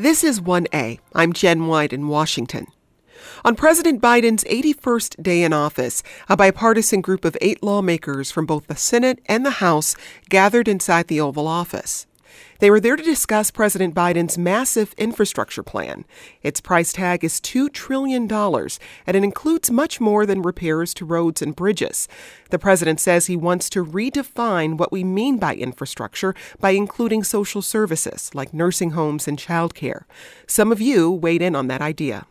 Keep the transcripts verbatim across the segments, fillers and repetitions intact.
This is one A. I'm Jen White in Washington. On President Biden's eighty-first day in office, a bipartisan group of eight lawmakers from both the Senate and the House gathered inside the Oval Office. They were there to discuss President Biden's massive infrastructure plan. Its price tag is two trillion dollars, and it includes much more than repairs to roads and bridges. The president says he wants to redefine what we mean by infrastructure by including social services like nursing homes and childcare. Some of you weighed in on that idea.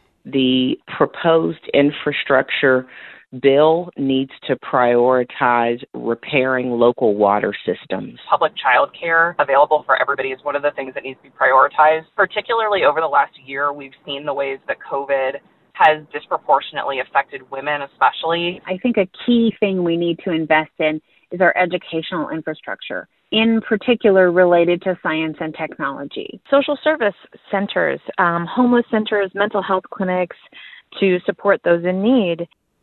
The proposed infrastructure bill needs to prioritize repairing local water systems. Public child care available for everybody is one of the things that needs to be prioritized. Particularly over the last year, we've seen the ways that COVID has disproportionately affected women especially. I think a key thing we need to invest in is our educational infrastructure, in particular related to science and technology. Social service centers, um, homeless centers, mental health clinics to support those in need.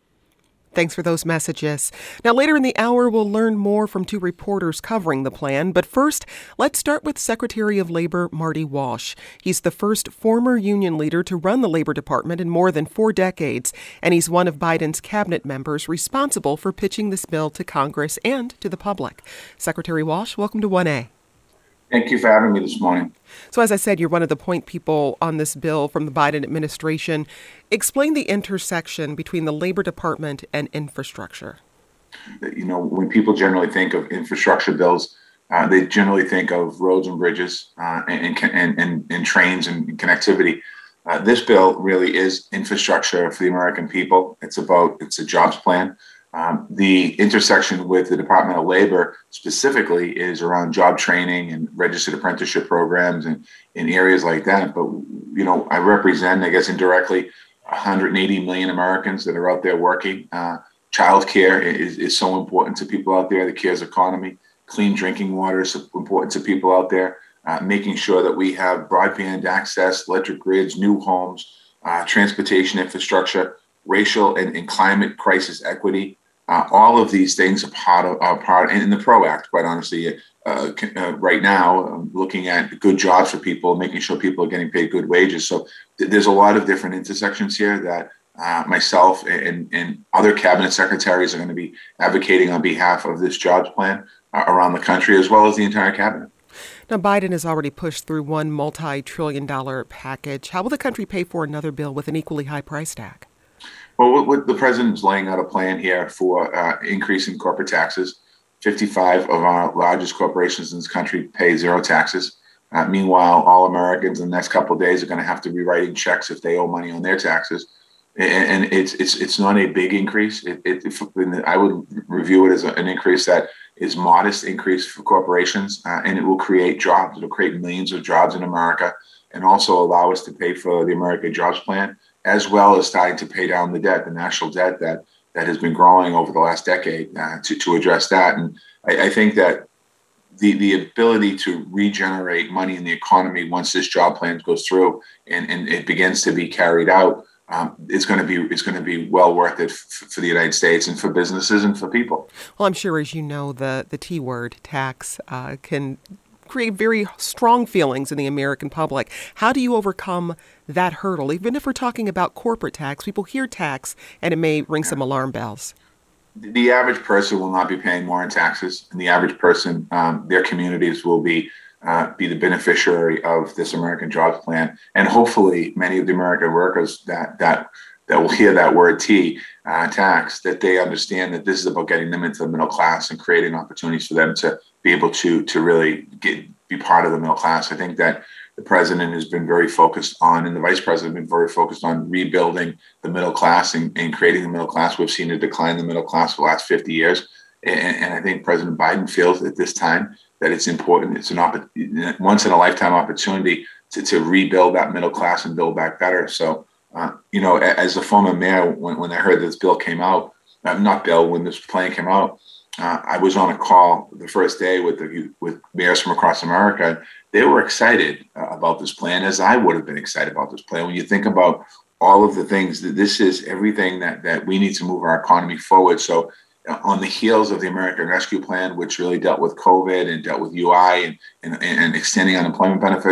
Thanks for those messages. Now, later in the hour, we'll learn more from two reporters covering the plan. But first, let's start with Secretary of Labor Marty Walsh. He's the first former union leader to run the Labor Department in more than four decades, and he's one of Biden's cabinet members responsible for pitching this bill to Congress and to the public. Secretary Walsh, welcome to one A. Thank you for having me this morning. So as I said, you're one of the point people on this bill from the Biden administration. Explain the intersection between the Labor Department and infrastructure. You know, when people generally think of infrastructure bills, uh, they generally think of roads and bridges uh, and, and, and, and trains and connectivity. Uh, this bill really is infrastructure for the American people. It's about, it's a jobs plan. Um, the intersection with the Department of Labor specifically is around job training and registered apprenticeship programs and in areas like that. But, you know, I represent, I guess, indirectly one hundred eighty million Americans that are out there working. Uh, child care is, is so important to people out there, the cares economy. Clean drinking water is important to people out there. Uh, making sure that we have broadband access, electric grids, new homes, uh, transportation infrastructure, racial and, and climate crisis equity. Uh, all of these things are part of, are part, and in the PRO Act, quite honestly, uh, uh, right now, um, looking at good jobs for people, making sure people are getting paid good wages. So th- there's a lot of different intersections here that uh, myself and, and other cabinet secretaries are going to be advocating on behalf of this jobs plan uh, around the country, as well as the entire cabinet. Now, Biden has already pushed through one multi-trillion dollar package. How will the country pay for another bill with an equally high price tag? Well, what, what the president's laying out a plan here for uh, increasing corporate taxes. fifty-five of our largest corporations in this country pay zero taxes. Uh, meanwhile, all Americans in the next couple of days are going to have to be writing checks if they owe money on their taxes. And, and it's it's it's not a big increase. It, it, it, I would review it as a, an increase that is modest increase for corporations, uh, and it will create jobs. It'll create millions of jobs in America and also allow us to pay for the American Jobs Plan, as well as starting to pay down the debt, the national debt that that has been growing over the last decade uh, to, to address that. And I, I think that the the ability to regenerate money in the economy once this job plan goes through and, and it begins to be carried out, um, it's going to be it's going to be well worth it f- for the United States and for businesses and for people. Well, I'm sure, as you know, the, the T word, tax, uh, can create very strong feelings in the American public. How do you overcome that hurdle? Even if we're talking about corporate tax, people hear tax and it may ring some alarm bells. The average person will not be paying more in taxes, and the average person, um, their communities will be uh, be the beneficiary of this American Jobs Plan, and hopefully many of the American workers that that that will hear that word T, uh, tax, that they understand that this is about getting them into the middle class and creating opportunities for them to be able to to really get be part of the middle class. I think that the president has been very focused on, and the vice president has been very focused on rebuilding the middle class and, and creating the middle class. We've seen a decline in the middle class for the last fifty years. And, and I think President Biden feels at this time that it's important. It's an opp- once in a lifetime opportunity to, to rebuild that middle class and build back better. So, uh, you know, as a former mayor, when, when I heard this bill came out, uh, not bill, when this plan came out, Uh, I was on a call the first day with the, with mayors from across America. They were excited uh, about this plan, as I would have been excited about this plan. When you think about all of the things, that this is everything that, that we need to move our economy forward. So uh, on the heels of the American Rescue Plan, which really dealt with COVID and dealt with U I and, and, and extending unemployment benefits,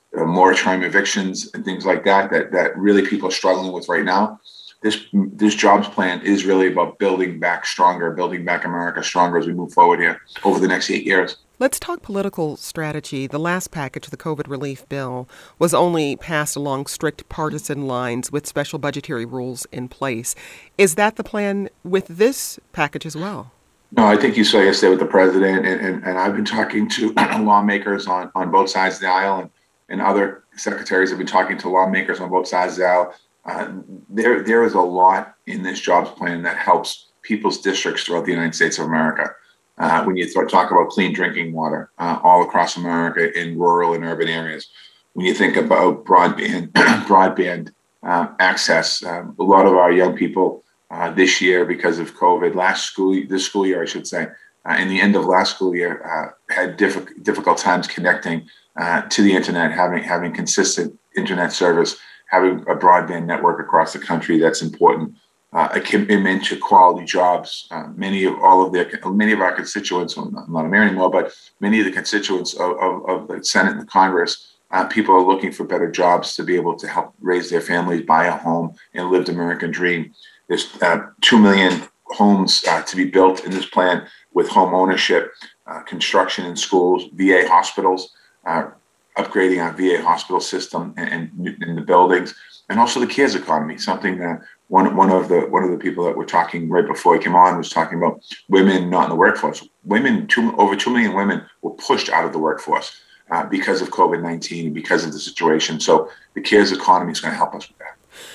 uh, moratorium evictions and things like that, that that really people are struggling with right now. This this jobs plan is really about building back stronger, building back America stronger as we move forward here over the next eight years. Let's talk political strategy. The last package, the COVID relief bill, was only passed along strict partisan lines with special budgetary rules in place. Is that the plan with this package as well? No, I think you saw yesterday with the president, and, and, and I've been talking to lawmakers on, on both sides of the aisle, and, and other secretaries have been talking to lawmakers on both sides of the aisle. Uh, there, there is a lot in this jobs plan that helps people's districts throughout the United States of America. Uh, when you th- talk about clean drinking water uh, all across America in rural and urban areas, when you think about broadband, broadband uh, access, um, a lot of our young people uh, this year, because of COVID, last school, this school year, I should say, uh, in the end of last school year, uh, had diff- difficult times connecting uh, to the internet, having having consistent internet service, having a broadband network across the country. That's important. Uh, a commitment to quality jobs. Uh, many of all of their, many of our constituents, I'm not, I'm not a mayor anymore, but many of the constituents of, of, of the Senate and the Congress, uh, people are looking for better jobs to be able to help raise their families, buy a home, and live the American dream. There's uh, two million homes uh, to be built in this plan with home ownership, uh, construction in schools, V A hospitals, uh, upgrading our V A hospital system and, and in the buildings, and also the cares economy, something that One one of the one of the people that were talking right before he came on was talking about women not in the workforce. Women, two, over two million women were pushed out of the workforce uh, because of COVID nineteen, because of the situation. So the cares economy is going to help us with that.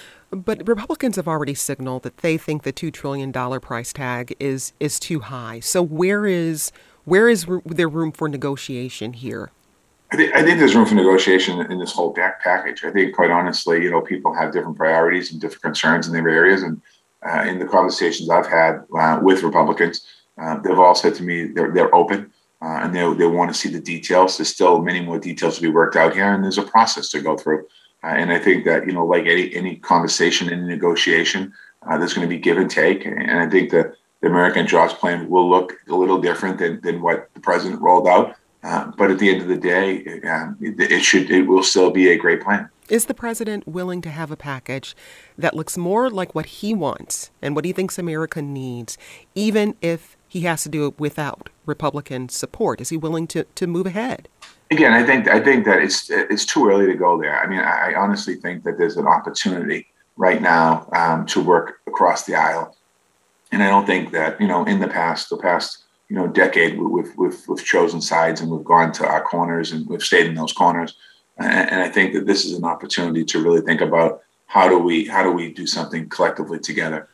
But Republicans have already signaled that they think the two trillion dollars price tag is is too high. So where is where is there room for negotiation here? I think, I think there's room for negotiation in this whole back package. I think, quite honestly, you know, people have different priorities and different concerns in their areas. And uh, in the conversations I've had uh, with Republicans, uh, they've all said to me they're they're open uh, and they they want to see the details. There's still many more details to be worked out here, and there's a process to go through. Uh, and I think that, you know, like any any conversation, any negotiation, uh, there's going to be give and take. And I think that the American Jobs Plan will look a little different than than what the president rolled out. Uh, but at the end of the day, uh, it, it should it will still be a great plan. Is the president willing to have a package that looks more like what he wants and what he thinks America needs, even if he has to do it without Republican support? Is he willing to, to move ahead? Again, I think I think that it's it's too early to go there. I mean, I honestly think that there's an opportunity right now um, to work across the aisle, and I don't think that, you know, in the past, the past. you know, decade, we've, we've, we've chosen sides and we've gone to our corners and we've stayed in those corners. And, and I think that this is an opportunity to really think about how do we how do we do something collectively together.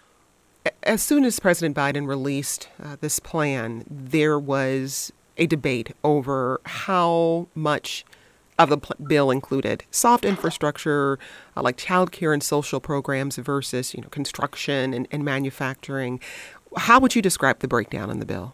As soon as President Biden released uh, this plan, there was a debate over how much of the pl- bill included soft infrastructure uh, like childcare and social programs versus, you know, construction and, and manufacturing. How would you describe the breakdown in the bill?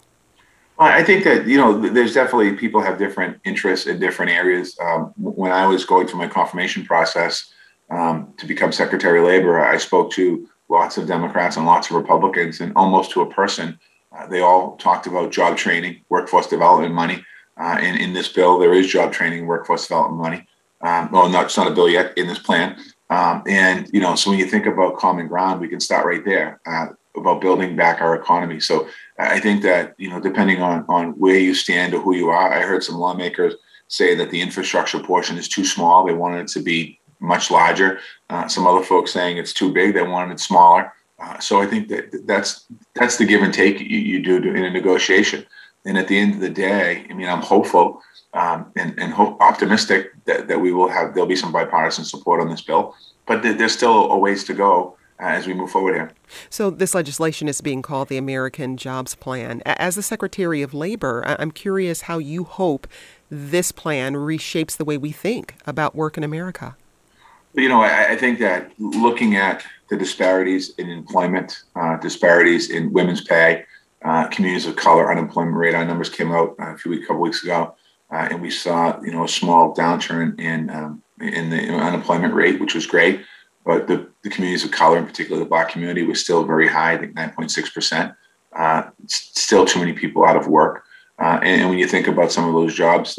I think that, you know, there's definitely people have different interests in different areas. Um, when I was going through my confirmation process um, to become Secretary of Labor, I spoke to lots of Democrats and lots of Republicans, and almost to a person, uh, they all talked about job training, workforce development money. Uh, and in this bill, there is job training, workforce development money. Um, well, not, it's not a bill yet in this plan. Um, and, you know, so when you think about common ground, we can start right there. Uh, about building back our economy. So I think that, you know, depending on, on where you stand or who you are, I heard some lawmakers say that the infrastructure portion is too small. They wanted it to be much larger. Uh, some other folks saying it's too big. They wanted it smaller. Uh, so I think that that's that's the give and take you, you do in a negotiation. And at the end of the day, I mean, I'm hopeful um, and, and hope, optimistic that, that we will have, there'll be some bipartisan support on this bill, but th- there's still a ways to go Uh, as we move forward here. So this legislation is being called the American Jobs Plan. As the Secretary of Labor, I'm curious how you hope this plan reshapes the way we think about work in America. You know, I, I think that looking at the disparities in employment, uh, disparities in women's pay, uh, communities of color unemployment rate, our numbers came out uh, a few weeks, couple weeks ago, uh, and we saw, you know, a small downturn in um, in the unemployment rate, which was great. But the, the communities of color, in particular the Black community, was still very high, I think nine point six percent. Uh, still too many people out of work. Uh, and, and when you think about some of those jobs that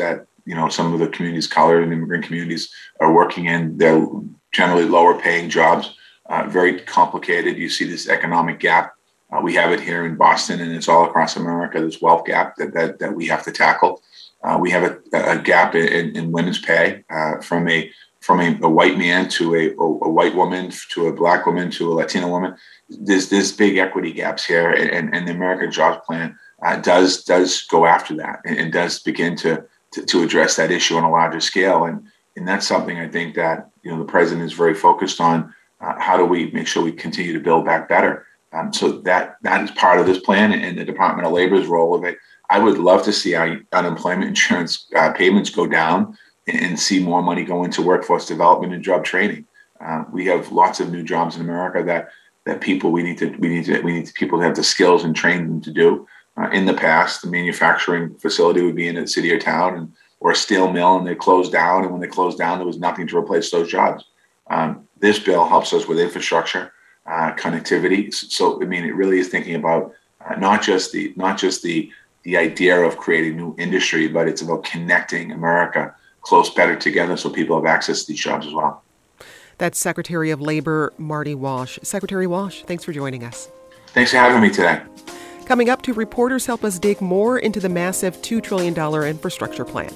you know, some of the communities, colored and immigrant communities, are working in. They're generally lower paying jobs, uh, very complicated. You see this economic gap. Uh, we have it here in Boston, and it's all across America, this wealth gap that that, that we have to tackle. Uh, we have a, a gap in, in women's pay uh, from a from a, a white man to a, a white woman, to a black woman, to a Latina woman. There's, there's big equity gaps here, and, and the American Jobs Plan uh, does does go after that and, and does begin to, to to address that issue on a larger scale. And and that's something I think that, you know, the president is very focused on. Uh, how do we make sure we continue to build back better? Um, so that that is part of this plan, and the Department of Labor's role of it. I would love to see our unemployment insurance uh, payments go down and, and see more money go into workforce development and job training. Uh, we have lots of new jobs in America that that people we need to we need to we need people to have the skills and train them to do. Uh, in the past, the manufacturing facility would be in a city or town, and or a steel mill, and they closed down. And when they closed down, there was nothing to replace those jobs. Um, this bill helps us with infrastructure, uh, connectivity. So, I mean, it really is thinking about uh, not just the not just the the idea of creating new industry, but it's about connecting America close better together so people have access to these jobs as well. That's Secretary of Labor Marty Walsh. Secretary Walsh, thanks for joining us. Thanks for having me today. Coming up, two reporters help us dig more into the massive two trillion dollars infrastructure plan.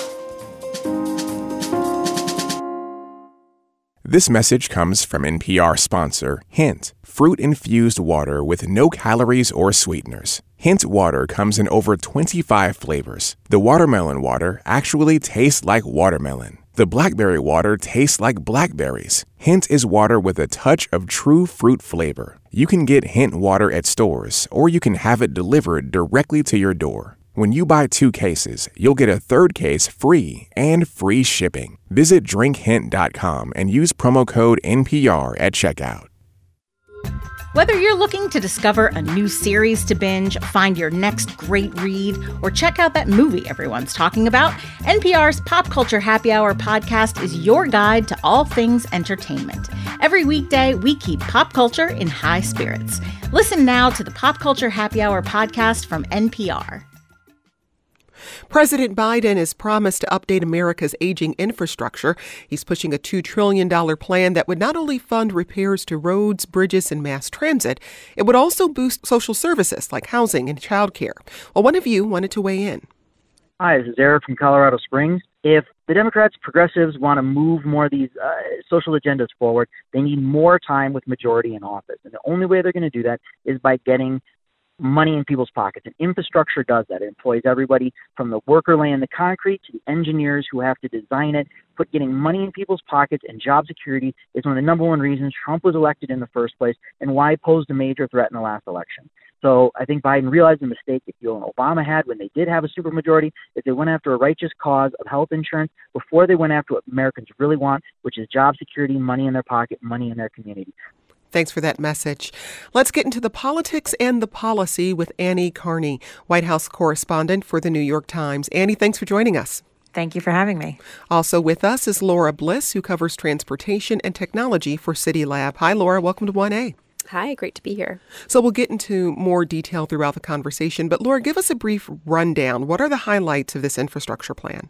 This message comes from N P R sponsor Hint, fruit-infused water with no calories or sweeteners. Hint water comes in over twenty-five flavors. The watermelon water actually tastes like watermelon. The blackberry water tastes like blackberries. Hint is water with a touch of true fruit flavor. You can get Hint water at stores, or you can have it delivered directly to your door. When you buy two cases, you'll get a third case free and free shipping. Visit drink hint dot com and use promo code N P R at checkout. Whether you're looking to discover a new series to binge, find your next great read, or check out that movie everyone's talking about, N P R's Pop Culture Happy Hour podcast is your guide to all things entertainment. Every weekday, we keep pop culture in high spirits. Listen now to the Pop Culture Happy Hour podcast from N P R. President Biden has promised to update America's aging infrastructure. He's pushing a two trillion dollars plan that would not only fund repairs to roads, bridges, and mass transit, it would also boost social services like housing and childcare. Well, one of you wanted to weigh in. Hi, this is Eric from Colorado Springs. If the Democrats, progressives want to move more of these uh, social agendas forward, they need more time with majority in office. And the only way they're going to do that is by getting money in people's pockets. And infrastructure does that. It employs everybody from the worker laying the concrete to the engineers who have to design it. Put getting money in people's pockets and job security is one of the number one reasons Trump was elected in the first place and why he posed a major threat in the last election. So I think Biden realized the mistake that you and Obama had when they did have a supermajority, is they went after a righteous cause of health insurance before they went after what Americans really want, which is job security, money in their pocket, money in their community. Thanks for that message. Let's get into the politics and the policy with Annie Carney, White House correspondent for the New York Times. Annie, thanks for joining us. Thank you for having me. Also with us is Laura Bliss, who covers transportation and technology for CityLab. Hi, Laura. Welcome to one A. Hi, great to be here. So we'll get into more detail throughout the conversation, but Laura, give us a brief rundown. What are the highlights of this infrastructure plan?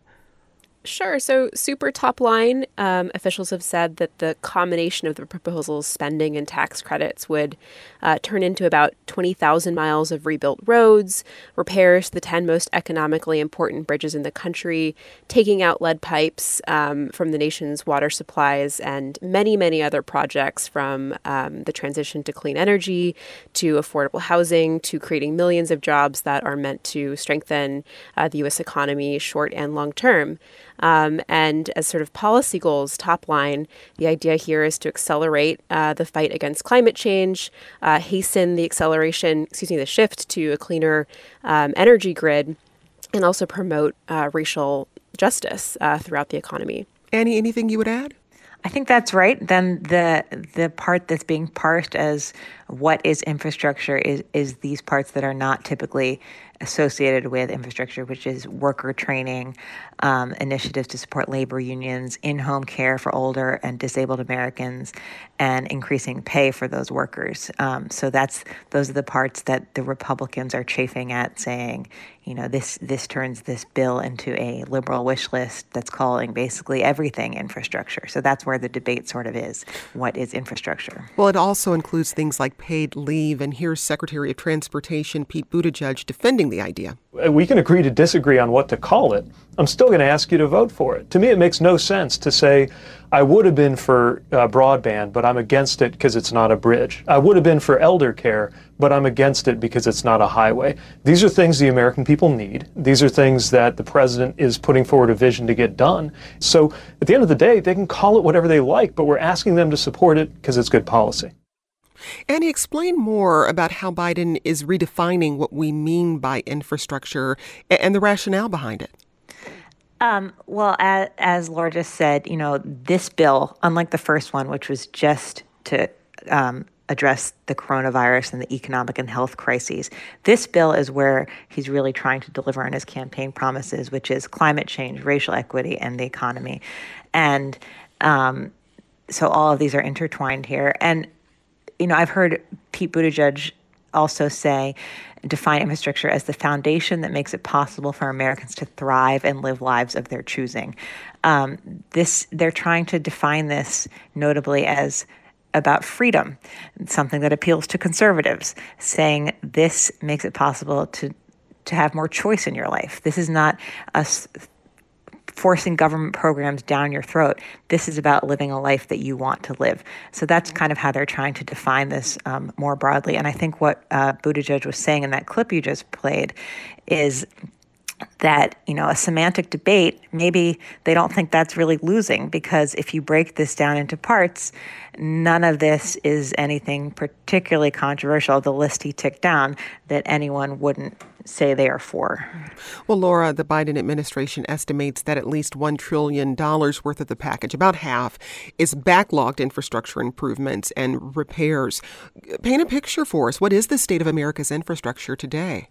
Sure. So super top line, um, officials have said that the combination of the proposal's spending and tax credits would uh, turn into about twenty thousand miles of rebuilt roads, repairs to the ten most economically important bridges in the country, taking out lead pipes um, from the nation's water supplies, and many, many other projects from um, the transition to clean energy to affordable housing to creating millions of jobs that are meant to strengthen uh, the U S economy short and long term. Um, and as sort of policy goals, top line, the idea here is to accelerate uh, the fight against climate change, uh, hasten the acceleration, excuse me, the shift to a cleaner um, energy grid, and also promote uh, racial justice uh, throughout the economy. Annie, anything you would add? I think that's right. Then the the part that's being parsed as what is infrastructure is is these parts that are not typically associated with infrastructure, which is worker training, um, initiatives to support labor unions, in-home care for older and disabled Americans, and increasing pay for those workers. Um, so that's those are the parts that the Republicans are chafing at, saying, you know, this this turns this bill into a liberal wish list that's calling basically everything infrastructure. So that's where the debate sort of is. What is infrastructure? Well, it also includes things like paid leave, and here's Secretary of Transportation Pete Buttigieg defending the idea. We can agree to disagree on what to call it. I'm still going to ask you to vote for it. To me, it makes no sense to say, I would have been for uh, broadband, but I'm against it because it's not a bridge. I would have been for elder care, but I'm against it because it's not a highway. These are things the American people need. These are things that the president is putting forward a vision to get done. So at the end of the day, they can call it whatever they like, but we're asking them to support it because it's good policy. Annie, explain more about how Biden is redefining what we mean by infrastructure and the rationale behind it. Um, well, as, as Laura just said, you know, this bill, unlike the first one, which was just to um, address the coronavirus and the economic and health crises, this bill is where he's really trying to deliver on his campaign promises, which is climate change, racial equity, and the economy. And um, so all of these are intertwined here. And you know, I've heard Pete Buttigieg also say, define infrastructure as the foundation that makes it possible for Americans to thrive and live lives of their choosing. Um, this, they're trying to define this notably as about freedom, something that appeals to conservatives, saying this makes it possible to to have more choice in your life. This is not us forcing government programs down your throat. This is about living a life that you want to live. So that's kind of how they're trying to define this um, more broadly. And I think what uh, Buttigieg was saying in that clip you just played is that, you know, a semantic debate, maybe they don't think that's really losing, because if you break this down into parts, none of this is anything particularly controversial, the list he ticked down, that anyone wouldn't say they are for. Well, Laura, the Biden administration estimates that at least one trillion dollars worth of the package, about half, is backlogged infrastructure improvements and repairs. Paint a picture for us. What is the state of America's infrastructure today?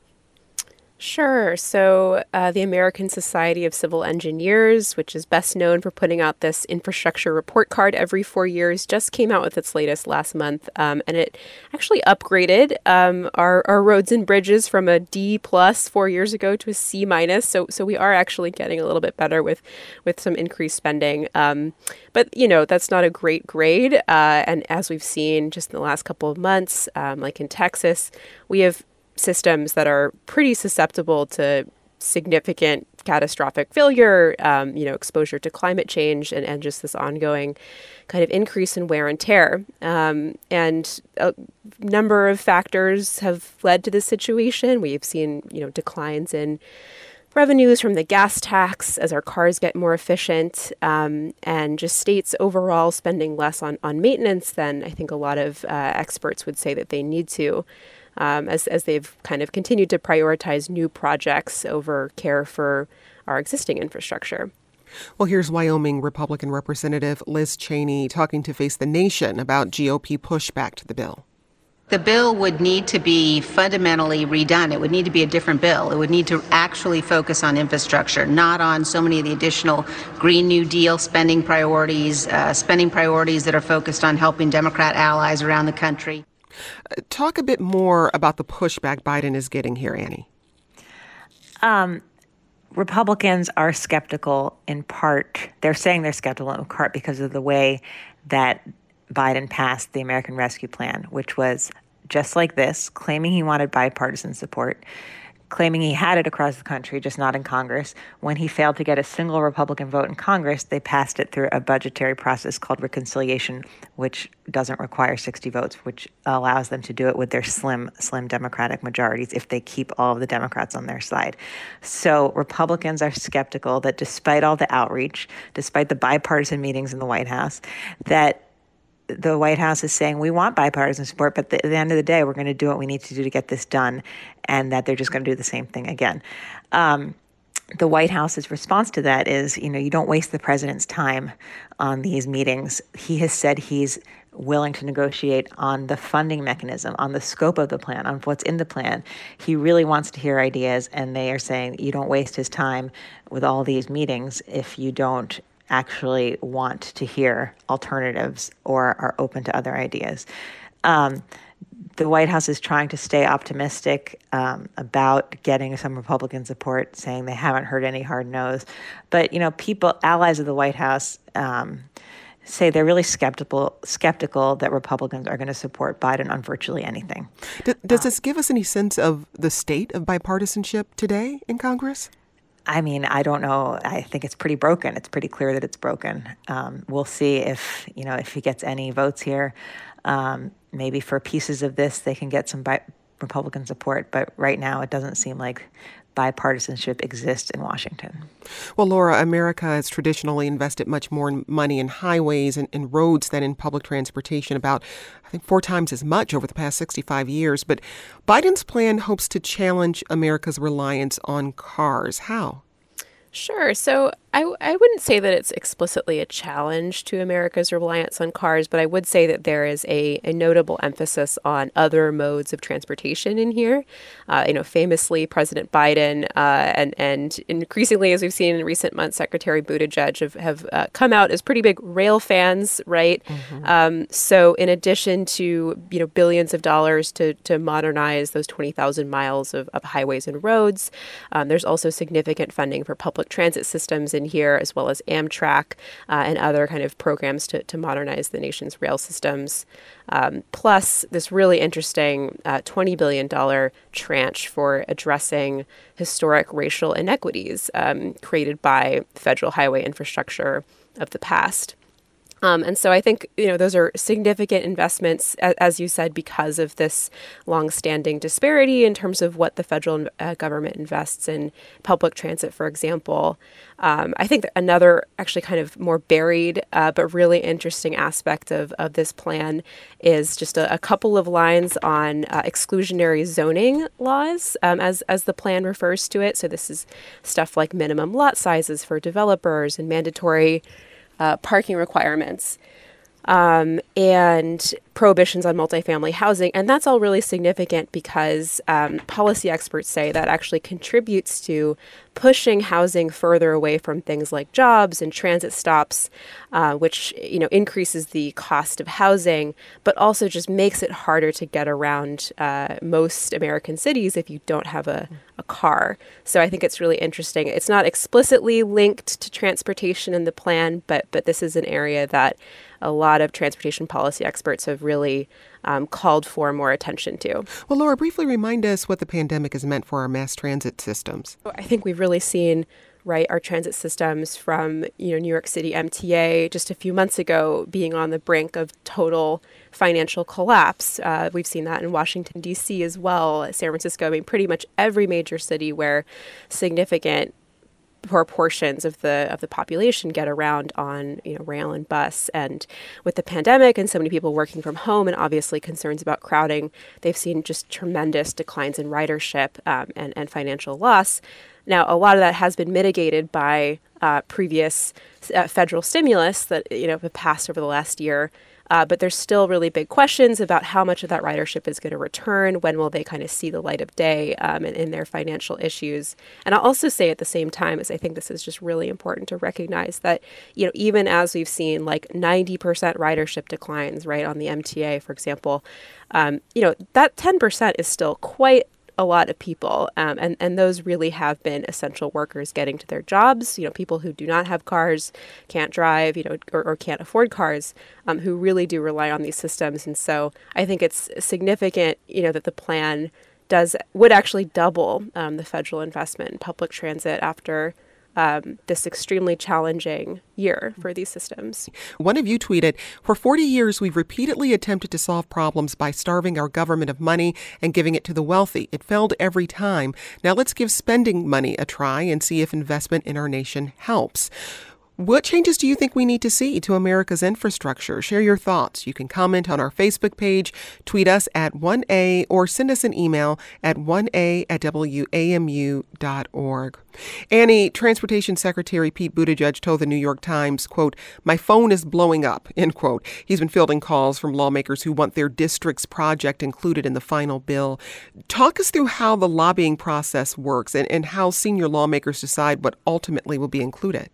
Sure. So uh, the American Society of Civil Engineers, which is best known for putting out this infrastructure report card every four years, just came out with its latest last month. Um, and it actually upgraded um, our, our roads and bridges from a D plus four years ago to a C minus. So so we are actually getting a little bit better with, with some increased spending. Um, but, you know, that's not a great grade. Uh, and as we've seen just in the last couple of months, um, like in Texas, we have systems that are pretty susceptible to significant catastrophic failure, um, you know, exposure to climate change, and, and just this ongoing kind of increase in wear and tear. Um, and a number of factors have led to this situation. We've seen, you know, declines in revenues from the gas tax as our cars get more efficient, um, and just states overall spending less on, on maintenance than I think a lot of uh, experts would say that they need to. Um, as, as they've kind of continued to prioritize new projects over care for our existing infrastructure. Well, here's Wyoming Republican Representative Liz Cheney talking to Face the Nation about G O P pushback to the bill. The bill would need to be fundamentally redone. It would need to be a different bill. It would need to actually focus on infrastructure, not on so many of the additional Green New Deal spending priorities, uh, spending priorities that are focused on helping Democrat allies around the country. Talk a bit more about the pushback Biden is getting here, Annie. Um, Republicans are skeptical in part. They're saying they're skeptical in part because of the way that Biden passed the American Rescue Plan, which was just like this, claiming he wanted bipartisan support, claiming he had it across the country, just not in Congress. When he failed to get a single Republican vote in Congress, they passed it through a budgetary process called reconciliation, which doesn't require sixty votes, which allows them to do it with their slim, slim Democratic majorities if they keep all of the Democrats on their side. So Republicans are skeptical that despite all the outreach, despite the bipartisan meetings in the White House, that the White House is saying we want bipartisan support, but at the end of the day, we're going to do what we need to do to get this done, and that they're just going to do the same thing again. Um, the White House's response to that is, you know, you don't waste the president's time on these meetings. He has said he's willing to negotiate on the funding mechanism, on the scope of the plan, on what's in the plan. He really wants to hear ideas, and they are saying you don't waste his time with all these meetings if you don't actually want to hear alternatives or are open to other ideas. Um, the White House is trying to stay optimistic um, about getting some Republican support, saying they haven't heard any hard no's. But, you know, people, allies of the White House, um, say they're really skeptical skeptical that Republicans are going to support Biden on virtually anything. Does, does uh, this give us any sense of the state of bipartisanship today in Congress? I mean, I don't know. I think it's pretty broken. It's pretty clear that it's broken. Um, we'll see if, you know, if he gets any votes here. Um, maybe for pieces of this, they can get some bi- Republican support. But right now, it doesn't seem like bipartisanship exists in Washington. Well, Laura, America has traditionally invested much more money in highways and, and roads than in public transportation, about, I think, four times as much over the past sixty-five years. But Biden's plan hopes to challenge America's reliance on cars. How? Sure. So I, I wouldn't say that it's explicitly a challenge to America's reliance on cars, but I would say that there is a, a notable emphasis on other modes of transportation in here. Uh, you know, famously, President Biden uh, and and increasingly, as we've seen in recent months, Secretary Buttigieg have, have uh, come out as pretty big rail fans, right? Mm-hmm. Um, so in addition to, you know, billions of dollars to, to modernize those twenty thousand miles of, of highways and roads, um, there's also significant funding for public transit systems in here, as well as Amtrak uh, and other kind of programs to, to modernize the nation's rail systems. Um, plus this really interesting uh, twenty billion dollars tranche for addressing historic racial inequities um, created by federal highway infrastructure of the past. Um, and so I think, you know, those are significant investments, as, as you said, because of this longstanding disparity in terms of what the federal uh, government invests in public transit, for example. Um, I think that another actually kind of more buried uh, but really interesting aspect of, of this plan is just a, a couple of lines on uh, exclusionary zoning laws, um, as, as the plan refers to it. So this is stuff like minimum lot sizes for developers and mandatory Uh, parking requirements, um, and prohibitions on multifamily housing. And that's all really significant because um, policy experts say that actually contributes to pushing housing further away from things like jobs and transit stops, uh, which, you know, increases the cost of housing, but also just makes it harder to get around uh, most American cities if you don't have a, a car. So I think it's really interesting. It's not explicitly linked to transportation in the plan, but but this is an area that a lot of transportation policy experts have really um, called for more attention to. Well, Laura, briefly remind us what the pandemic has meant for our mass transit systems. I think we've really seen, right, our transit systems from, you know, New York City M T A just a few months ago being on the brink of total financial collapse. Uh, we've seen that in Washington, D C as well, San Francisco. I mean, pretty much every major city where significant proportions of the of the population get around on, you know, rail and bus. And with the pandemic and so many people working from home and obviously concerns about crowding, they've seen just tremendous declines in ridership um, and, and financial loss. Now, a lot of that has been mitigated by uh, previous uh, federal stimulus that, you know, have passed over the last year. Uh, but there's still really big questions about how much of that ridership is going to return. When will they kind of see the light of day um, in, in their financial issues? And I'll also say at the same time, as I think this is just really important to recognize that, you know, even as we've seen like ninety percent ridership declines, right, on the M T A, for example, um, you know, that ten percent is still quite a lot of people. Um, and, and those really have been essential workers getting to their jobs, you know, people who do not have cars, can't drive, you know, or, or can't afford cars, um, who really do rely on these systems. And so I think it's significant, you know, that the plan does would actually double um, the federal investment in public transit after Um, this extremely challenging year for these systems. One of you tweeted, "For forty years, we've repeatedly attempted to solve problems by starving our government of money and giving it to the wealthy. It failed every time. Now let's give spending money a try and see if investment in our nation helps." What changes do you think we need to see to America's infrastructure? Share your thoughts. You can comment on our Facebook page, tweet us at one A, or send us an email at one A at W A M U dot org. Annie, Transportation Secretary Pete Buttigieg told the New York Times, quote, "My phone is blowing up," end quote. He's been fielding calls from lawmakers who want their district's project included in the final bill. Talk us through how the lobbying process works and, and how senior lawmakers decide what ultimately will be included.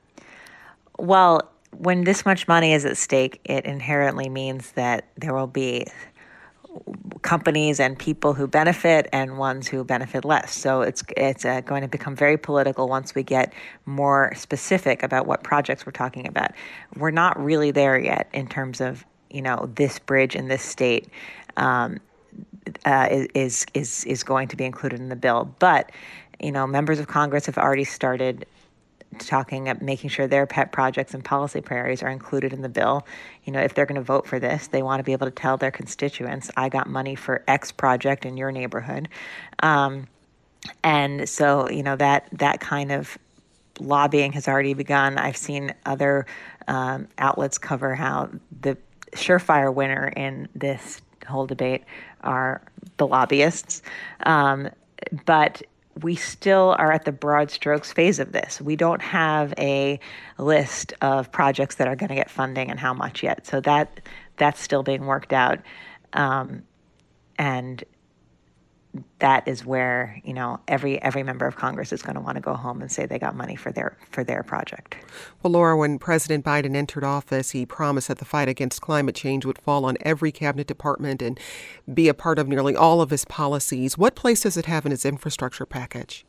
Well, when this much money is at stake, it inherently means that there will be companies and people who benefit and ones who benefit less. So it's it's uh, going to become very political once we get more specific about what projects we're talking about. We're not really there yet in terms of, you know, this bridge in this state um, uh, is is is going to be included in the bill. But, you know, members of Congress have already started talking about making sure their pet projects and policy priorities are included in the bill. You know, if they're going to vote for this, they want to be able to tell their constituents, I got money for X project in your neighborhood. Um, and so, you know, that that kind of lobbying has already begun. I've seen other um, outlets cover how the surefire winner in this whole debate are the lobbyists. Um, but we still are at the broad strokes phase of this. We don't have a list of projects that are going to get funding and how much yet. So that that's still being worked out. Um, and that is where, you know, every every member of Congress is going to want to go home and say they got money for their for their project. Well, Laura, when President Biden entered office, he promised that the fight against climate change would fall on every cabinet department and be a part of nearly all of his policies. What place does it have in his infrastructure package?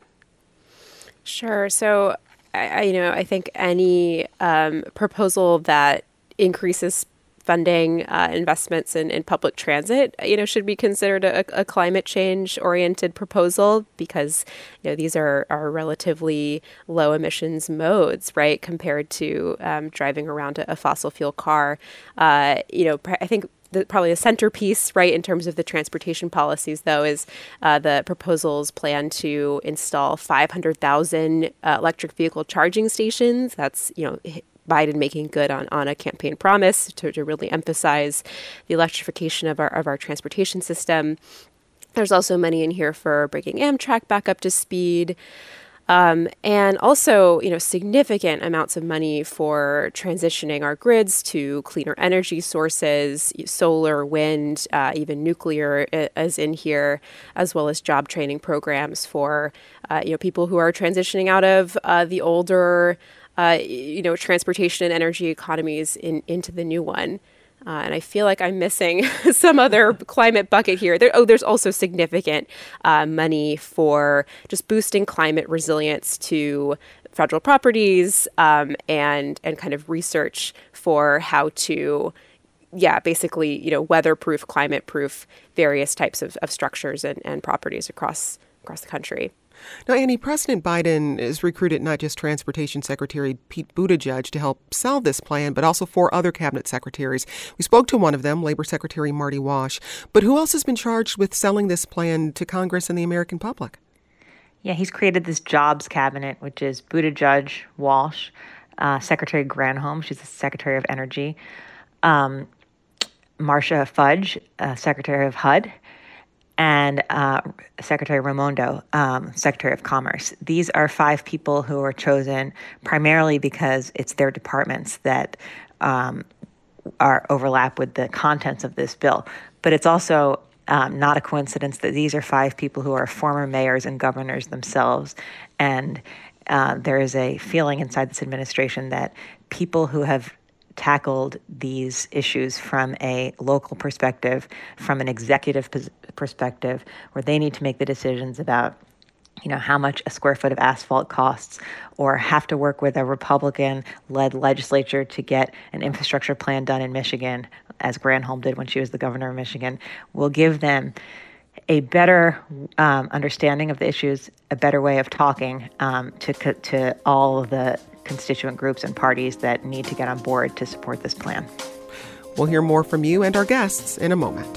Sure. So, I, you know, I think any um, proposal that increases funding uh, investments in, in public transit, you know, should be considered a, a climate change oriented proposal because, you know, these are, are relatively low emissions modes, right, compared to um, driving around a, a fossil fuel car. Uh, you know, I think the, probably a centerpiece, right, in terms of the transportation policies, though, is uh, the proposals plan to install five hundred thousand uh, electric vehicle charging stations. That's, you know, Biden making good on, on a campaign promise to, to really emphasize the electrification of our of our transportation system. There's also money in here for bringing Amtrak back up to speed. Um, and also, you know, significant amounts of money for transitioning our grids to cleaner energy sources, solar, wind, uh, even nuclear is in here, as well as job training programs for, uh, you know, people who are transitioning out of uh, the older Uh, you know, transportation and energy economies in, into the new one. Uh, and I feel like I'm missing some other climate bucket here. There, oh, there's also significant uh, money for just boosting climate resilience to federal properties um, and and kind of research for how to, yeah, basically, you know, weatherproof, climate-proof various types of, of structures and, and properties across across the country. Now, Annie, President Biden has recruited not just Transportation Secretary Pete Buttigieg to help sell this plan, but also four other cabinet secretaries. We spoke to one of them, Labor Secretary Marty Walsh. But who else has been charged with selling this plan to Congress and the American public? Yeah, he's created this jobs cabinet, which is Buttigieg, Walsh, uh, Secretary Granholm, she's the Secretary of Energy, um, Marcia Fudge, uh, Secretary of H U D, and uh, Secretary Raimondo, um, Secretary of Commerce. These are five people who were chosen primarily because it's their departments that um, are overlap with the contents of this bill. But it's also um, not a coincidence that these are five people who are former mayors and governors themselves. And uh, there is a feeling inside this administration that people who have tackled these issues from a local perspective, from an executive pos- perspective, where they need to make the decisions about, you know, how much a square foot of asphalt costs, or have to work with a Republican-led legislature to get an infrastructure plan done in Michigan, as Granholm did when she was the governor of Michigan, will give them a better um, understanding of the issues, a better way of talking um, to to all of the constituent groups and parties that need to get on board to support this plan. We'll hear more from you and our guests in a moment.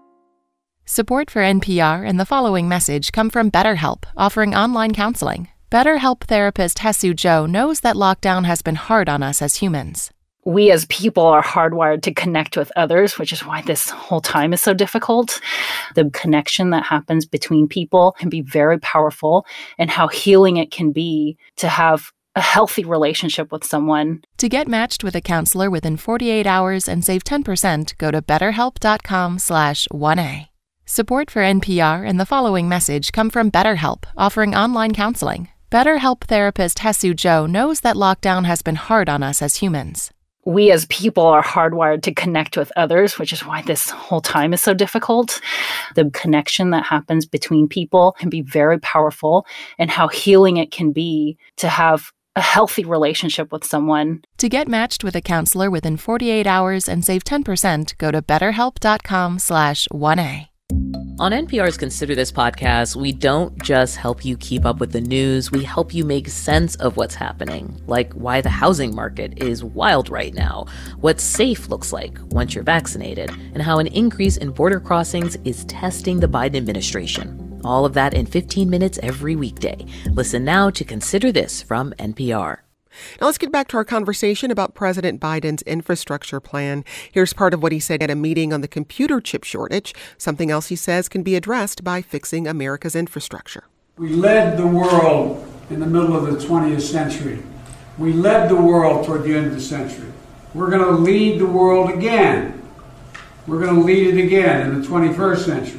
Support for N P R and the following message come from BetterHelp, offering online counseling. BetterHelp therapist Hesu Joe knows that lockdown has been hard on us as humans. We as people are hardwired to connect with others, which is why this whole time is so difficult. The connection that happens between people can be very powerful, and how healing it can be to have a healthy relationship with someone. To get matched with a counselor within forty-eight hours and save ten percent, go to betterhelp.com slash 1A. Support for N P R and the following message come from BetterHelp, offering online counseling. BetterHelp therapist Hesu Joe knows that lockdown has been hard on us as humans. We as people are hardwired to connect with others, which is why this whole time is so difficult. The connection that happens between people can be very powerful, and how healing it can be to have a healthy relationship with someone. To get matched with a counselor within forty-eight hours and save ten percent, go to betterhelp.com slash 1A. On N P R's Consider This podcast, we don't just help you keep up with the news, we help you make sense of what's happening, like why the housing market is wild right now, what safe looks like once you're vaccinated, and how an increase in border crossings is testing the Biden administration. All of that in fifteen minutes every weekday. Listen now to Consider This from N P R. Now let's get back to our conversation about President Biden's infrastructure plan. Here's part of what he said at a meeting on the computer chip shortage, something else he says can be addressed by fixing America's infrastructure. We led the world in the middle of the twentieth century. We led the world toward the end of the century. We're going to lead the world again. We're going to lead it again in the twenty-first century.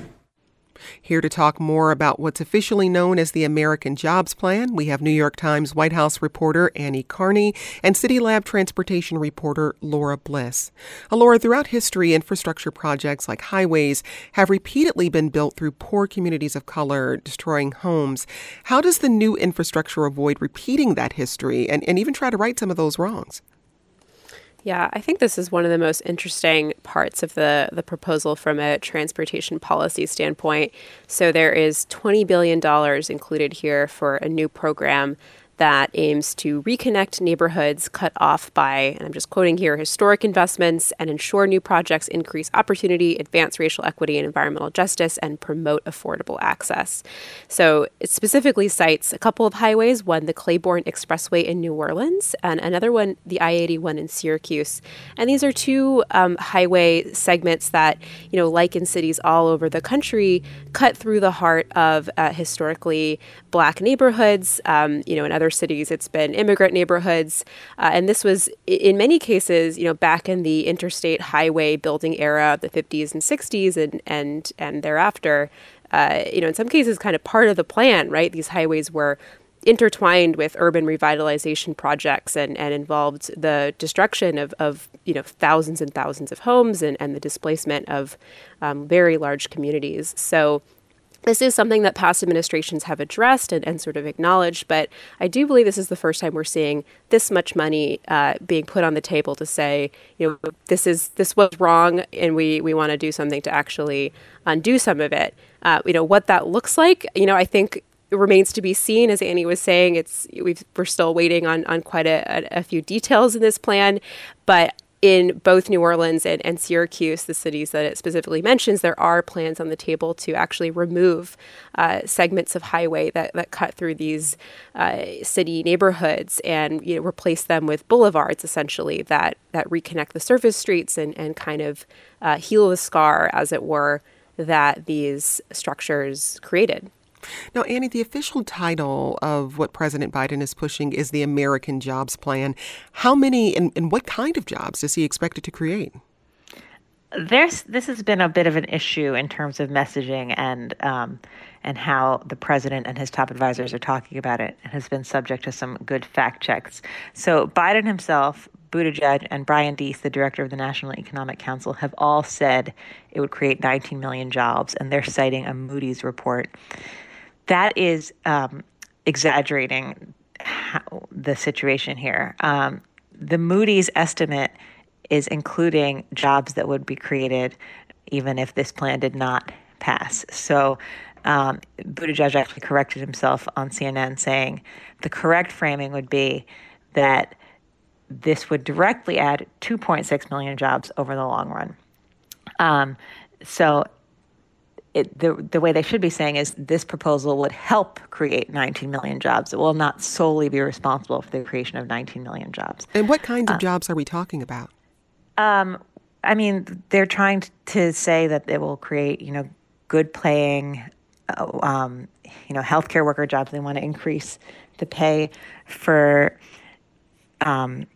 Here to talk more about what's officially known as the American Jobs Plan, we have New York Times White House reporter Annie Carney and City Lab transportation reporter Laura Bliss. Uh, Laura, throughout history, infrastructure projects like highways have repeatedly been built through poor communities of color, destroying homes. How does the new infrastructure avoid repeating that history and, and even try to right some of those wrongs? Yeah, I think this is one of the most interesting parts of the, the proposal from a transportation policy standpoint. So there is twenty billion dollars included here for a new program that aims to reconnect neighborhoods cut off by, and I'm just quoting here, historic investments and ensure new projects increase opportunity, advance racial equity and environmental justice, and promote affordable access. So it specifically cites a couple of highways, one, the Claiborne Expressway in New Orleans, and another one, the I eighty-one in Syracuse. And these are two um, highway segments that, you know, like in cities all over the country, cut through the heart of uh, historically Black neighborhoods. Um, you know, in other cities, it's been immigrant neighborhoods. Uh, and this was, in many cases, you know, back in the interstate highway building era of the fifties and sixties and and and thereafter, uh, you know, in some cases kind of part of the plan, right? These highways were intertwined with urban revitalization projects and, and involved the destruction of, of, you know, thousands and thousands of homes and, and the displacement of um, very large communities. So this is something that past administrations have addressed and, and sort of acknowledged, but I do believe this is the first time we're seeing this much money uh, being put on the table to say, you know, this is this was wrong, and we we want to do something to actually undo some of it. Uh, you know, what that looks like, you know, I think it remains to be seen. As Annie was saying, it's we've, we're still waiting on on quite a, a, a few details in this plan, but in both New Orleans and, and Syracuse, the cities that it specifically mentions, there are plans on the table to actually remove uh, segments of highway that, that cut through these uh, city neighborhoods and, you know, replace them with boulevards, essentially, that that reconnect the surface streets and, and kind of uh, heal the scar, as it were, that these structures created. Now, Annie, the official title of what President Biden is pushing is the American Jobs Plan. How many and, and what kind of jobs does he expect it to create? There's this has been a bit of an issue in terms of messaging and um, and how the president and his top advisors are talking about it, and has been subject to some good fact checks. So Biden himself, Buttigieg, and Brian Deese, the director of the National Economic Council, have all said it would create nineteen million jobs, and they're citing a Moody's report. That is um, exaggerating how, the situation here. Um, the Moody's estimate is including jobs that would be created even if this plan did not pass. So um, Buttigieg actually corrected himself on C N N, saying the correct framing would be that this would directly add two point six million jobs over the long run. Um, so it, the the way they should be saying is this proposal would help create nineteen million jobs. It will not solely be responsible for the creation of nineteen million jobs. And what kinds of uh, jobs are we talking about? Um, I mean, they're trying to say that it will create, you know, good paying, uh, um, you know, healthcare worker jobs. They want to increase the pay for um,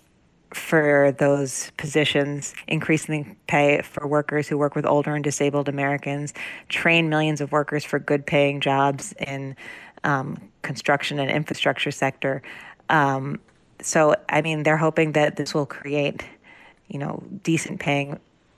for those positions, increasing the pay for workers who work with older and disabled Americans, train millions of workers for good paying jobs in um, construction and infrastructure sector. Um, so, I mean, they're hoping that this will create, you know, decent paying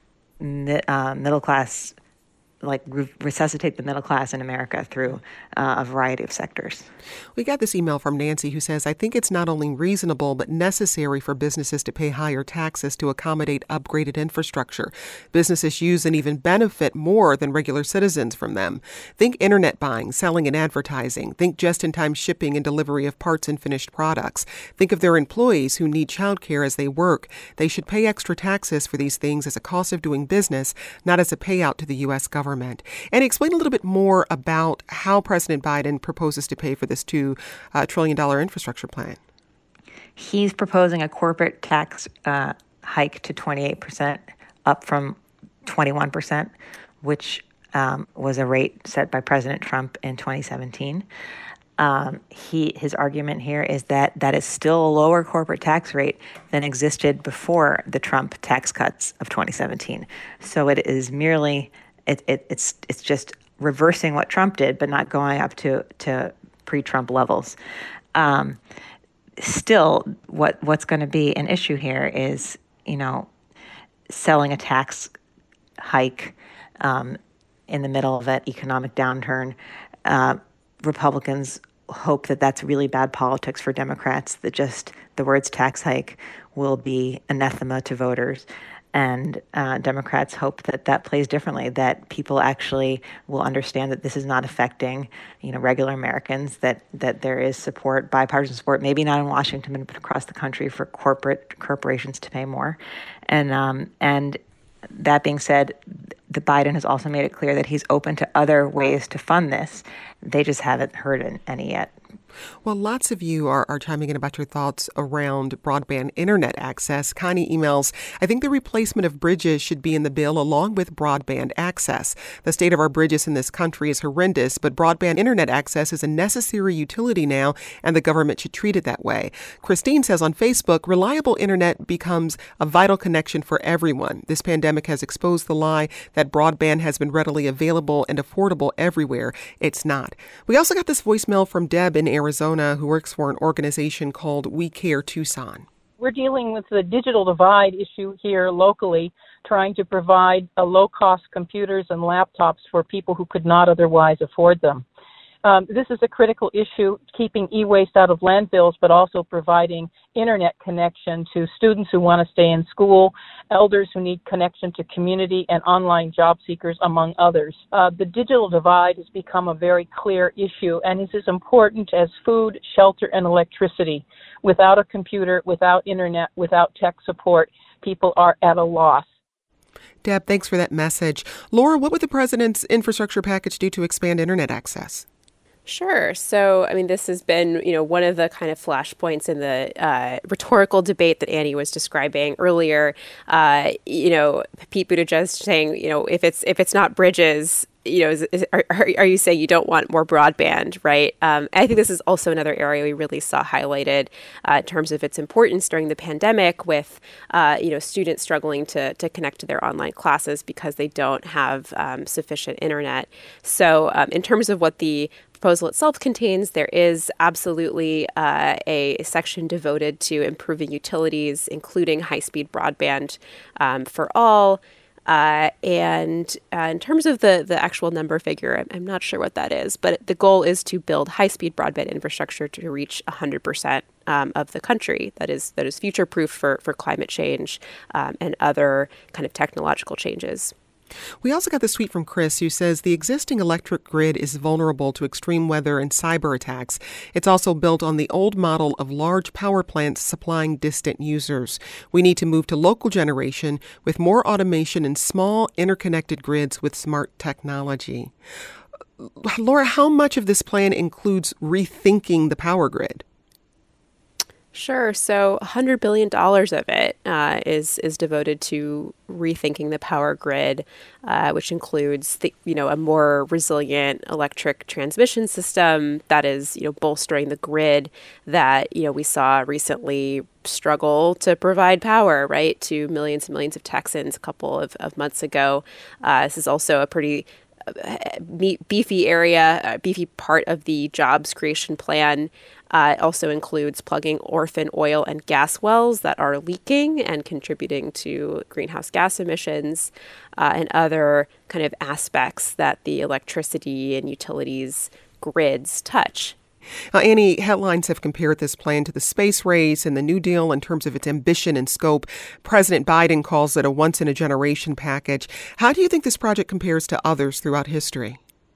uh, middle class, like re- resuscitate the middle class in America through uh, a variety of sectors. We got this email from Nancy who says, I think it's not only reasonable but necessary for businesses to pay higher taxes to accommodate upgraded infrastructure. Businesses use and even benefit more than regular citizens from them. Think internet buying, selling, and advertising. Think just-in-time shipping and delivery of parts and finished products. Think of their employees who need childcare as they work. They should pay extra taxes for these things as a cost of doing business, not as a payout to the U S government. And explain a little bit more about how President Biden proposes to pay for this two uh, trillion dollars infrastructure plan. He's proposing a corporate tax uh, hike to twenty-eight percent, up from twenty-one percent, which um, was a rate set by President Trump in twenty seventeen. Um, he his argument here is that that is still a lower corporate tax rate than existed before the Trump tax cuts of twenty seventeen. So it is merely It, it, it's it's just reversing what Trump did, but not going up to, to pre-Trump levels. Um, still, what what's going to be an issue here is, you know, selling a tax hike um, in the middle of that economic downturn. Uh, Republicans hope that that's really bad politics for Democrats, that just the words tax hike will be anathema to voters. And uh, Democrats hope that that plays differently, that people actually will understand that this is not affecting, you know, regular Americans, that that there is support, bipartisan support, maybe not in Washington, but across the country for corporate corporations to pay more. And um, and that being said, the Biden has also made it clear that he's open to other ways to fund this. They just haven't heard any yet. Well, lots of you are, are chiming in about your thoughts around broadband internet access. Connie emails, I think the replacement of bridges should be in the bill along with broadband access. The state of our bridges in this country is horrendous, but broadband internet access is a necessary utility now, and the government should treat it that way. Christine says on Facebook, reliable internet becomes a vital connection for everyone. This pandemic has exposed the lie that broadband has been readily available and affordable everywhere. It's not. We also got this voicemail from Deb in Arizona. Arizona, who works for an organization called We Care Tucson. We're dealing with the digital divide issue here locally, trying to provide a low-cost computers and laptops for people who could not otherwise afford them. Um, this is a critical issue, keeping e-waste out of landfills, but also providing internet connection to students who want to stay in school, elders who need connection to community, and online job seekers, among others. Uh, the digital divide has become a very clear issue and is as important as food, shelter, and electricity. Without a computer, without internet, without tech support, people are at a loss. Deb, thanks for that message. Laura, what would the president's infrastructure package do to expand internet access? Sure. So, I mean, this has been, you know, one of the kind of flashpoints in the uh, rhetorical debate that Annie was describing earlier. Uh, you know, Pete Buttigieg saying, you know, if it's if it's not bridges, you know, is, is, are, are you saying you don't want more broadband, right? Um, I think this is also another area we really saw highlighted uh, in terms of its importance during the pandemic, with, uh, you know, students struggling to to connect to their online classes because they don't have um, sufficient internet. So um, in terms of what the proposal itself contains, there is absolutely uh, a, a section devoted to improving utilities, including high-speed broadband um, for all. Uh, and uh, in terms of the, the actual number figure, I'm, I'm not sure what that is, but the goal is to build high-speed broadband infrastructure to reach one hundred percent um, of the country. That is that is future-proof for, for climate change um, and other kind of technological changes. We also got this tweet from Chris who says the existing electric grid is vulnerable to extreme weather and cyber attacks. It's also built on the old model of large power plants supplying distant users. We need to move to local generation with more automation and small interconnected grids with smart technology. Laura, how much of this plan includes rethinking the power grid? Sure. So one hundred billion dollars of it uh, is is devoted to rethinking the power grid, uh, which includes the, you know, a more resilient electric transmission system that is, you know, bolstering the grid that, you know, we saw recently struggle to provide power, right, to millions and millions of Texans a couple of, of months ago. Uh, this is also a pretty beefy area, a beefy part of the jobs creation plan. Uh, it also includes plugging orphan oil and gas wells that are leaking and contributing to greenhouse gas emissions uh, and other kind of aspects that the electricity and utilities grids touch. Uh, Annie, headlines have compared this plan to the space race and the New Deal in terms of its ambition and scope. President Biden calls it a once-in-a-generation package. How do you think this project compares to others throughout history?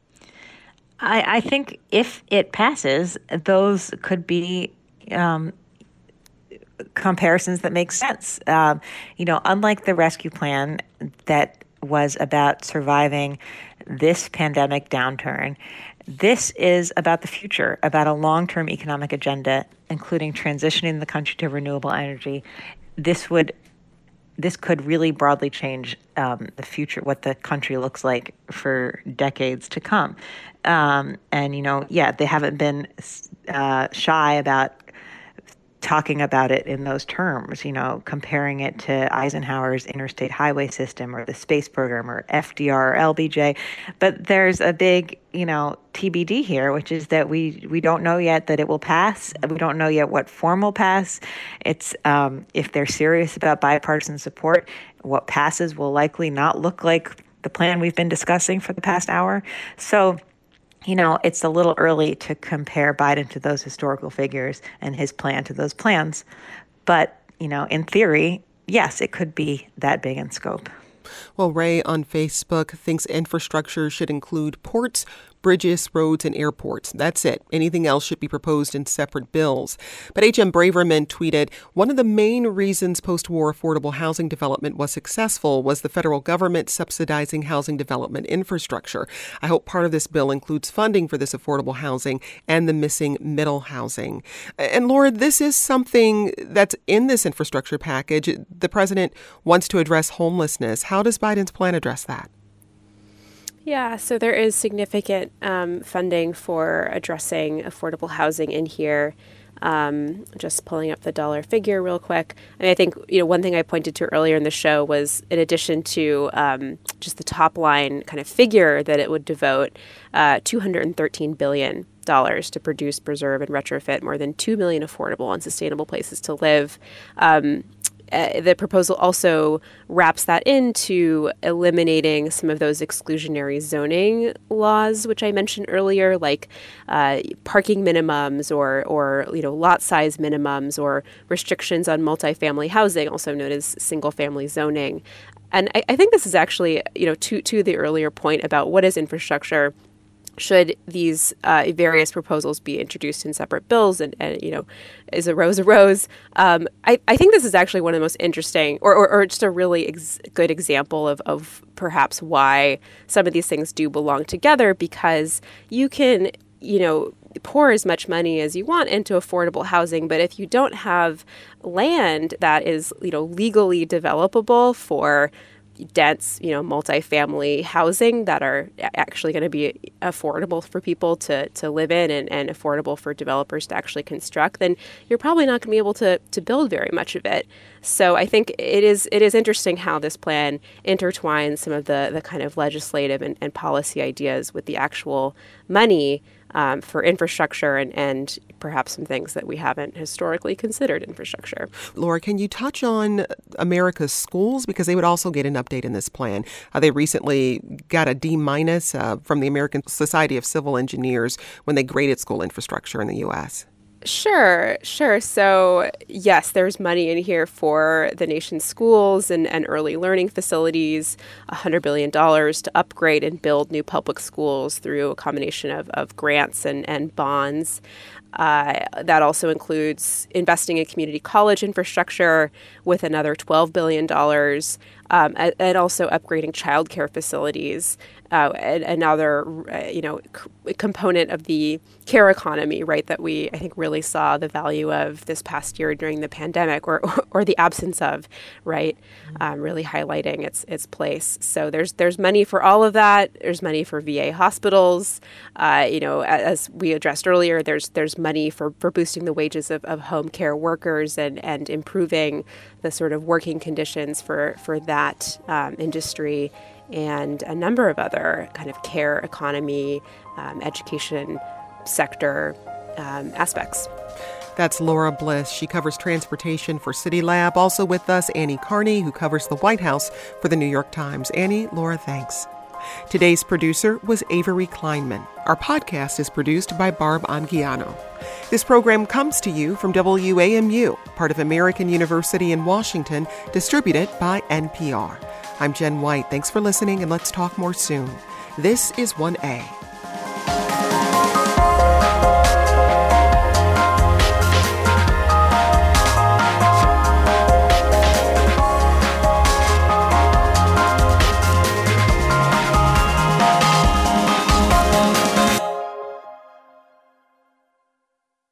I, I think if it passes, those could be um, comparisons that make sense. Um, you know, unlike the rescue plan that was about surviving this pandemic downturn, this is about the future, about a long-term economic agenda, including transitioning the country to renewable energy. This would This could really broadly change um, the future, what the country looks like for decades to come. Um, and, you know, yeah, they haven't been uh, shy about talking about it in those terms, you know, comparing it to Eisenhower's interstate highway system or the space program or F D R or L B J. But there's a big, you know, T B D here, which is that we we don't know yet that it will pass. We don't know yet what form will pass. It's um, if they're serious about bipartisan support, what passes will likely not look like the plan we've been discussing for the past hour. So, you know, it's a little early to compare Biden to those historical figures and his plan to those plans. But, you know, in theory, yes, it could be that big in scope. Well, Ray on Facebook thinks infrastructure should include ports, bridges, roads, and airports. That's it. Anything else should be proposed in separate bills. But H M Braverman tweeted, one of the main reasons post-war affordable housing development was successful was the federal government subsidizing housing development infrastructure. I hope part of this bill includes funding for this affordable housing and the missing middle housing. And Laura, this is something that's in this infrastructure package. The president wants to address homelessness. How does Biden's plan address that? Yeah, so there is significant um, funding for addressing affordable housing in here. Um, just pulling up the dollar figure real quick. I mean, I think, you know, one thing I pointed to earlier in the show was in addition to um, just the top line kind of figure that it would devote uh, two hundred thirteen billion dollars to produce, preserve, and retrofit more than two million affordable and sustainable places to live. Um, Uh, the proposal also wraps that into eliminating some of those exclusionary zoning laws, which I mentioned earlier, like uh, parking minimums or, or you know, lot size minimums or restrictions on multifamily housing, also known as single-family zoning. And I, I think this is actually, you know, to to the earlier point about what is infrastructure. Should these uh, various proposals be introduced in separate bills and, and you know, is a rose a rose? Um, I, I think this is actually one of the most interesting or, or, or just a really ex- good example of, of perhaps why some of these things do belong together, because you can, you know, pour as much money as you want into affordable housing, but if you don't have land that is, you know, legally developable for dense, you know, multifamily housing that are actually going to be affordable for people to, to live in and, and affordable for developers to actually construct, then you're probably not going to be able to to build very much of it. So I think it is it is interesting how this plan intertwines some of the, the kind of legislative and, and policy ideas with the actual money Um, for infrastructure and, and perhaps some things that we haven't historically considered infrastructure. Laura, can you touch on America's schools? Because they would also get an update in this plan. Uh, they recently got a D minus uh, from the American Society of Civil Engineers when they graded school infrastructure in the U S. Sure, sure. So, yes, there's money in here for the nation's schools and, and early learning facilities, one hundred billion dollars to upgrade and build new public schools through a combination of, of grants and, and bonds. Uh, that also includes investing in community college infrastructure with another twelve billion dollars, um, and, and also upgrading childcare facilities, uh, and another, uh, you know, c- component of the care economy, right, that we, I think, really saw the value of this past year during the pandemic, or or the absence of, right, um, really highlighting its its place. So there's there's money for all of that. There's money for V A hospitals. Uh, you know, as we addressed earlier, there's there's money for, for boosting the wages of, of home care workers and, and improving the sort of working conditions for, for that um, industry, and a number of other kind of care economy, um, education sector um, aspects. That's Laura Bliss. She covers transportation for City Lab. Also with us, Annie Carney, who covers the White House for the New York Times. Annie, Laura, thanks. Today's producer was Avery Kleinman. Our podcast is produced by Barb Anguiano. This program comes to you from W A M U, part of American University in Washington, distributed by N P R. I'm Jen White. Thanks for listening, and let's talk more soon. This is one A.